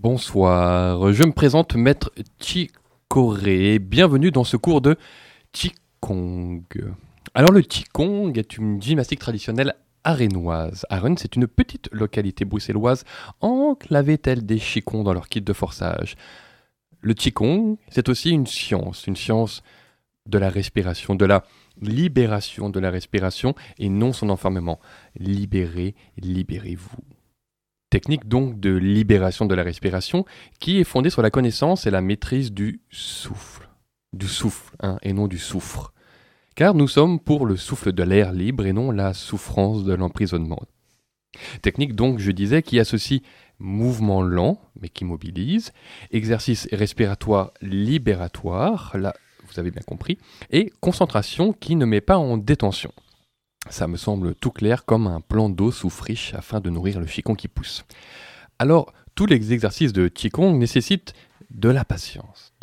Bonsoir, je me présente Maître Chikoré. Bienvenue dans ce cours de Qigong. Alors le Qigong est une gymnastique traditionnelle arénoise. Arène, c'est une petite localité bruxelloise enclavée telle des Chicons dans leur kit de forçage. Le Qigong, c'est aussi une science de la respiration, de la libération de la respiration et non son enfermement. Libérez-vous. Technique donc de libération de la respiration qui est fondée sur la connaissance et la maîtrise du souffle. Du souffle, et non du soufre. Car nous sommes pour le souffle de l'air libre et non la souffrance de l'emprisonnement. Technique donc, je disais, qui associe mouvement lent, mais qui mobilise, exercice respiratoire libératoire, là vous avez bien compris, et concentration qui ne met pas en détention. Ça me semble tout clair comme un plan d'eau sous friche afin de nourrir le Qigong qui pousse. Alors, tous les exercices de Qigong nécessitent de la patience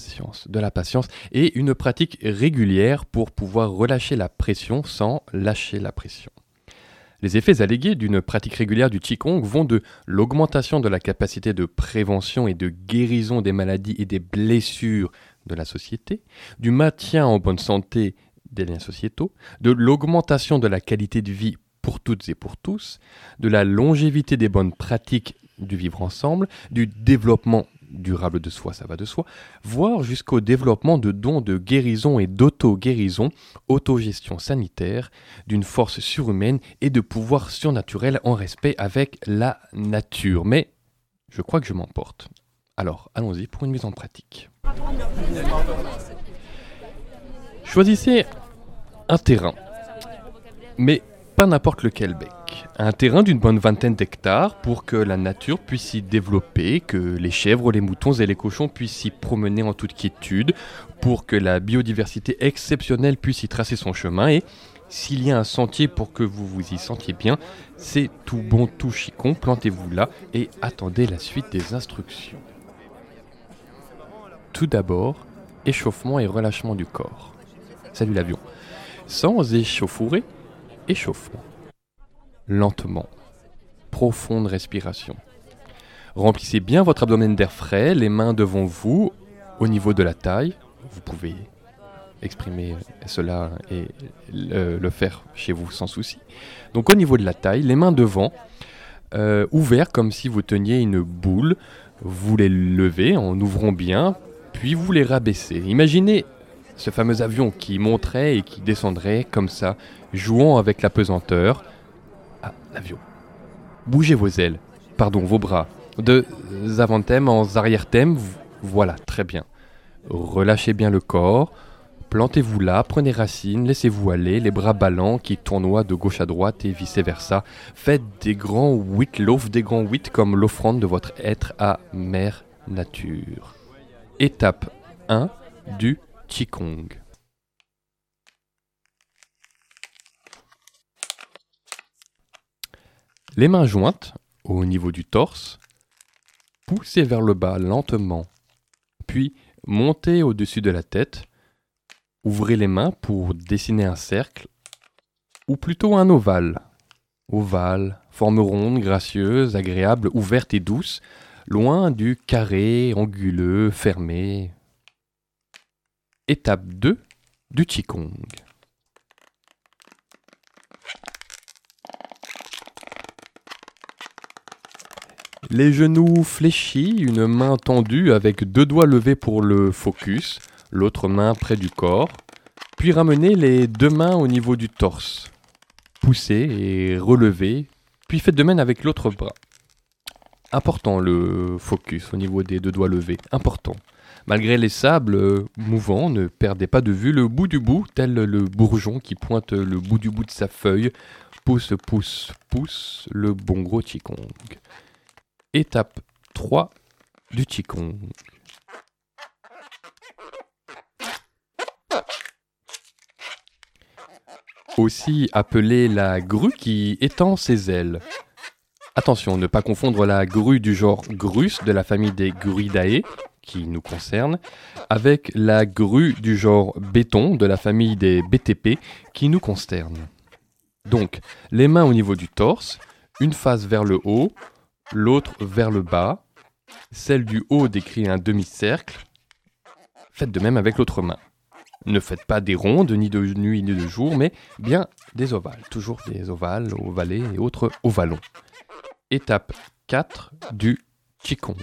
et une pratique régulière pour pouvoir relâcher la pression sans lâcher la pression. Les effets allégués d'une pratique régulière du Qigong vont de l'augmentation de la capacité de prévention et de guérison des maladies et des blessures de la société, du maintien en bonne santé des liens sociétaux, de l'augmentation de la qualité de vie pour toutes et pour tous, de la longévité des bonnes pratiques du vivre ensemble, du développement durable de soi, ça va de soi, voire jusqu'au développement de dons de guérison et d'auto-guérison, autogestion sanitaire, d'une force surhumaine et de pouvoirs surnaturels en respect avec la nature. Mais je crois que je m'emporte. Alors, allons-y pour une mise en pratique. Choisissez un terrain, mais pas n'importe lequel bec. Un terrain d'une bonne vingtaine d'hectares pour que la nature puisse s'y développer, que les chèvres, les moutons et les cochons puissent s'y promener en toute quiétude, pour que la biodiversité exceptionnelle puisse y tracer son chemin et s'il y a un sentier pour que vous vous y sentiez bien, c'est tout bon, tout chicon, plantez-vous là et attendez la suite des instructions. Tout d'abord, échauffement et relâchement du corps. Salut l'avion. Sans échauffourée, échauffement. Lentement. Profonde respiration. Remplissez bien votre abdomen d'air frais, les mains devant vous, au niveau de la taille. Vous pouvez exprimer cela et le faire chez vous sans souci. Donc au niveau de la taille, les mains devant, ouverts comme si vous teniez une boule. Vous les levez en ouvrant bien, puis vous les rabaissez. Imaginez ce fameux avion qui monterait et qui descendrait comme ça, jouant avec la pesanteur. Ah, l'avion. Bougez vos ailes, vos bras. De avant-thème en arrière-thème, voilà, très bien. Relâchez bien le corps, plantez-vous là, prenez racine, laissez-vous aller, les bras ballants qui tournoient de gauche à droite et vice-versa. Faites des grands huit comme l'offrande de votre être à Mère Nature. Étape 1 du Qigong. Les mains jointes au niveau du torse, poussez vers le bas lentement, puis montez au-dessus de la tête, ouvrez les mains pour dessiner un cercle, ou plutôt un ovale. Ovale, forme ronde, gracieuse, agréable, ouverte et douce, loin du carré, anguleux, fermé. Étape 2 du Qigong. Les genoux fléchis, une main tendue avec 2 doigts levés pour le focus, l'autre main près du corps, puis ramenez les 2 mains au niveau du torse. Poussez et relevez, puis faites de même avec l'autre bras. Important le focus au niveau des 2 doigts levés, important. Malgré les sables mouvants, ne perdez pas de vue le bout du bout, tel le bourgeon qui pointe le bout du bout de sa feuille. Pousse, pousse, pousse, le bon gros Qigong. Étape 3 du Qigong. Aussi appelée la grue qui étend ses ailes. Attention, ne pas confondre la grue du genre Grus de la famille des Gruidae, qui nous concerne, avec la grue du genre Béton de la famille des BTP, qui nous concerne. Donc, les mains au niveau du torse, une face vers le haut, l'autre vers le bas, Celle du haut décrit un demi-cercle. Faites de même avec l'autre main. Ne faites pas des rondes, ni de nuit ni de jour, mais bien des ovales. Toujours des ovales, ovalés et autres ovalons. Étape 4 du Qigong.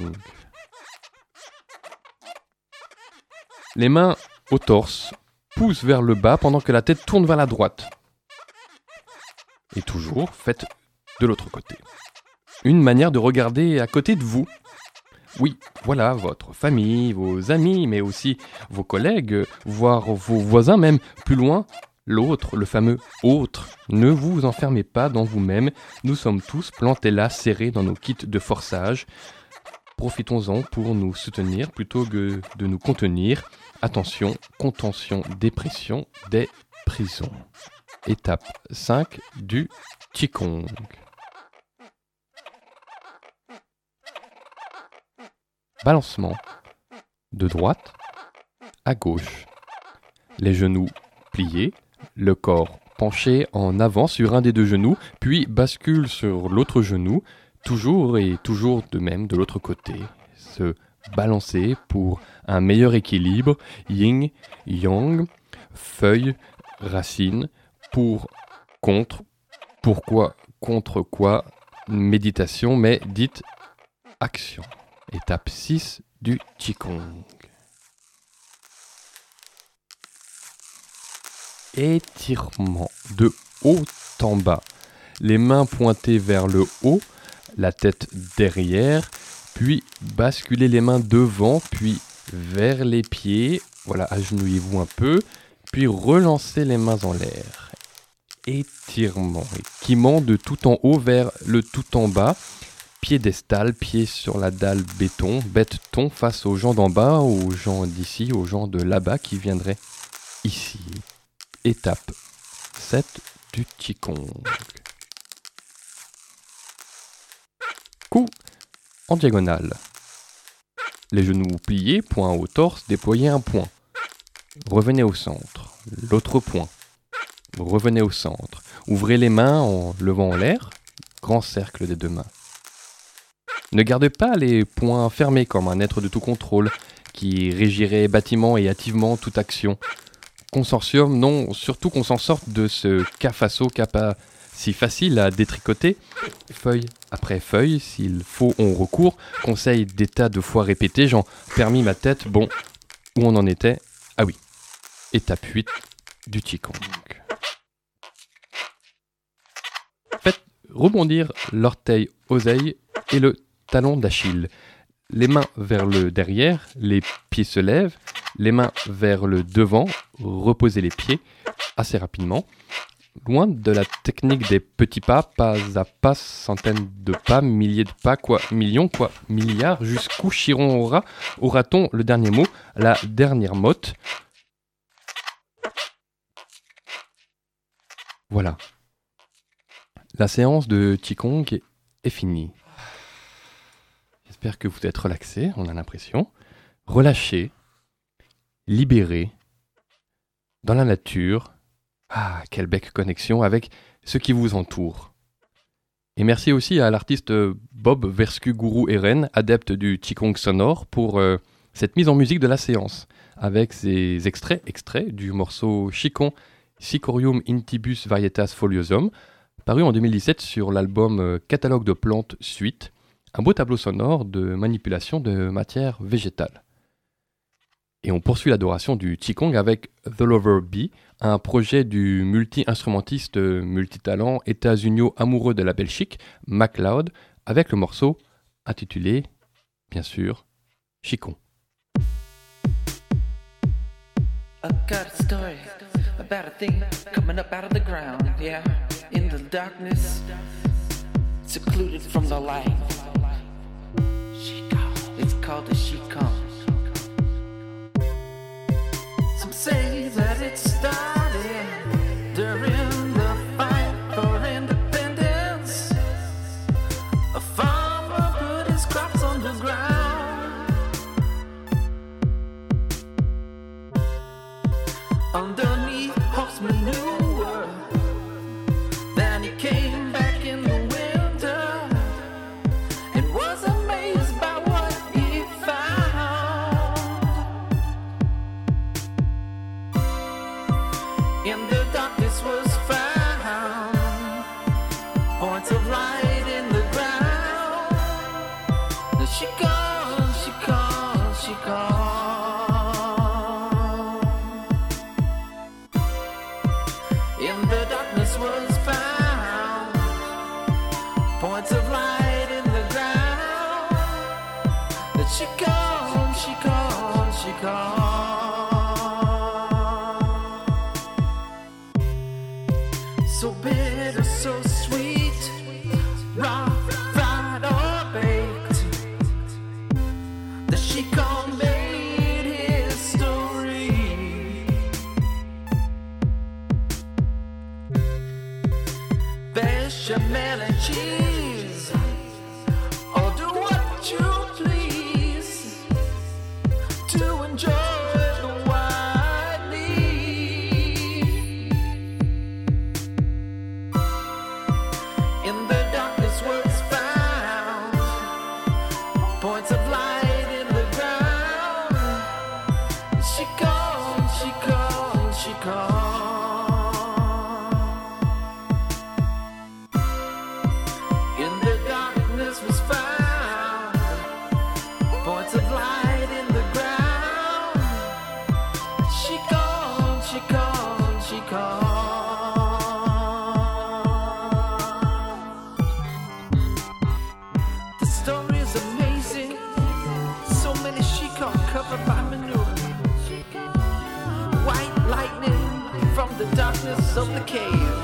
Les mains au torse poussent vers le bas pendant que la tête tourne vers la droite. Et toujours, faites de l'autre côté. Une manière de regarder à côté de vous. Oui, voilà, votre famille, vos amis, mais aussi vos collègues, voire vos voisins même. Plus loin, l'autre, le fameux autre. Ne vous enfermez pas dans vous-même. Nous sommes tous plantés là, serrés dans nos kits de forçage. Profitons-en pour nous soutenir plutôt que de nous contenir. Attention, contention, dépression, des prisons. Étape 5 du Qigong. Balancement de droite à gauche. Les genoux pliés, le corps penché en avant sur un des deux genoux, puis bascule sur l'autre genou, toujours et toujours de même de l'autre côté. Se balancer pour un meilleur équilibre, yin, yang, feuille, racine, pour, contre, pourquoi, contre quoi, méditation, mais dites action. Étape 6 du Qigong. Étirement de haut en bas. Les mains pointées vers le haut, la tête derrière, puis basculez les mains devant, puis vers les pieds. Voilà, agenouillez-vous un peu, puis relancez les mains en l'air. Étirement, équiment de tout en haut vers le tout en bas. Piédestal, pied sur la dalle béton face aux gens d'en bas, aux gens d'ici, aux gens de là-bas qui viendraient ici. Étape 7 du Qigong. Coup en diagonale. Les genoux pliés, poing au torse, déployez un point. Revenez au centre. L'autre point. Revenez au centre. Ouvrez les mains en levant en l'air. Grand cercle des deux mains. Ne gardez pas les poings fermés comme un être de tout contrôle qui régirait bâtiment et hâtivement toute action. Consortium, non, surtout qu'on s'en sorte de ce cas-faso pas si facile à détricoter. Feuille après feuille, s'il faut on recourt. Conseil des tas de fois répétés, j'en permis ma tête. Bon, où on en était? Ah oui, étape 8 du Qigong. Faites rebondir l'orteil oseille et le talon d'Achille. Les mains vers le derrière, les pieds se lèvent, les mains vers le devant, reposez les pieds assez rapidement. Loin de la technique des petits pas à pas, centaines de pas, milliers de pas, quoi, millions, quoi, milliards, jusqu'où Chiron aura-t-on le dernier mot, la dernière motte. Voilà. La séance de Qigong est finie. J'espère que vous êtes relaxés, on a l'impression. Relâchés, libérés, dans la nature. Ah, quelle belle connexion avec ce qui vous entoure. Et merci aussi à l'artiste Bob Versku-Guru-Eren, adepte du Qigong sonore, pour cette mise en musique de la séance, avec ces extraits du morceau Qigong Sicorium intibus varietas foliosum, paru en 2017 sur l'album Catalogue de plantes Suite, un beau tableau sonore de manipulation de matière végétale. Et on poursuit l'adoration du Qigong avec The Lover Bee, un projet du multi-instrumentiste multitalent états-unio amoureux de la Belgique, MacLeod, avec le morceau intitulé, bien sûr, Qigong. I've got a story about a thing coming up out of the ground, yeah, in the darkness, secluded from the light. It's called the Qigong. Some say that it started during the fight for independence. A farmer put his crops on the ground underneath horse manure. Then he came back in the winter and was amazed by what She called, she called, she called. So bitter, so sweet, raw, fried or baked. The Chico made his story. Bechamel and cheese, order what you please to enjoy the white leaf. In the darkness was found points of light in the ground. She called, she called, she called. In the darkness was found points of light in the ground. She called, she called, she called. The story is amazing. So many she called covered by manure. White lightning from the darkness of the cave.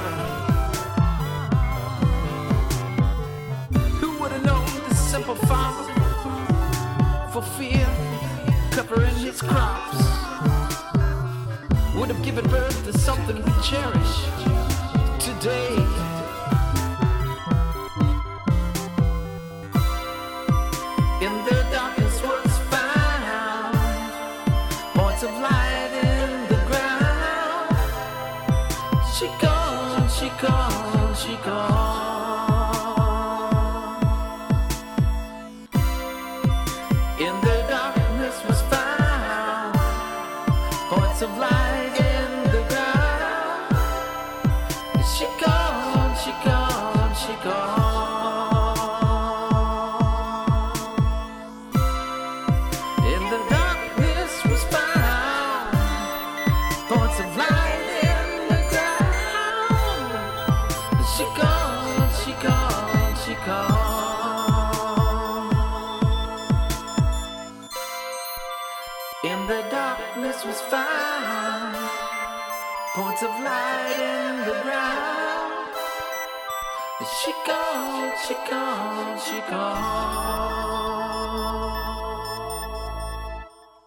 Who would have known this simple farmer, for fear covering his crops, would have given birth to something we cherish today. In the darkness was found points of light in the ground. She called, she called, she called. In the darkness was found points of light in the ground. She called, she called, she called. In the darkness was found points of light in the ground. She called, she called, she called. In the darkness was found points of light in the ground. She called, she called, she called.